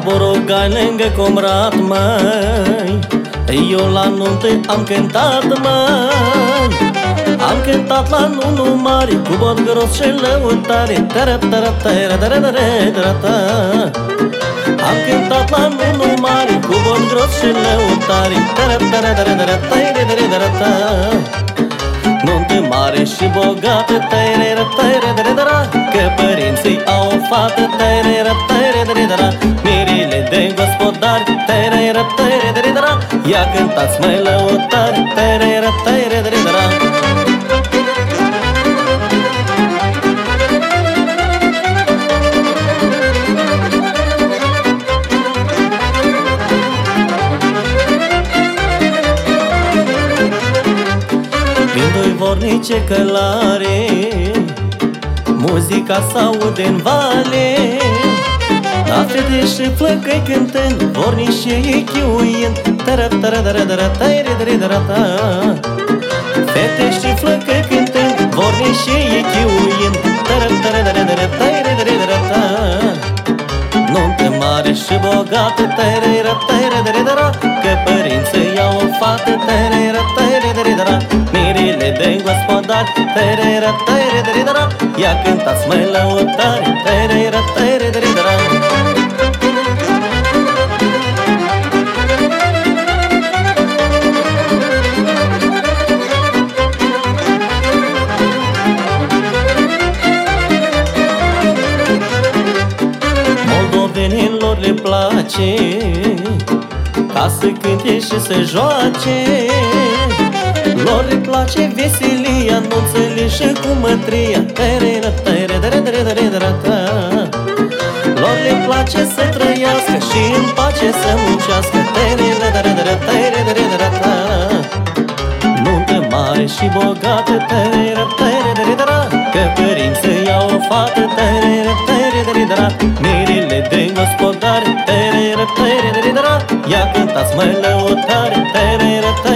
Borogai lângă Comrat, măi, eu la nuntă am cântat, măi. Am cântat la nunu mari, cu bot gros și lăutare. Am cântat la nunu mari, cu bot gros și lăutare. Nuntă mare și bogată, că părinții au o fată, mirile de gospodari, ia cântați mai lăutari. Vin doi vornice călare, muzica s-aude-n vale. La fete și flăcăi cântând, vornicii chiuind. Fete și flăcăi cântând, vornicii chiuind. Nuntă mare și bogată, că părinții iau o fată, mirile de gospodari, ia cântați mai lăutari. Moldovenilor le place ca să cânte și să joace. Lor le place veselia, anunțele și cu mătria. Lor le place să trăiască și în pace să muncească. Nuntă mare și bogată, că părinții iau o fată, mirile de gospodari, ia cântați mai lăutari.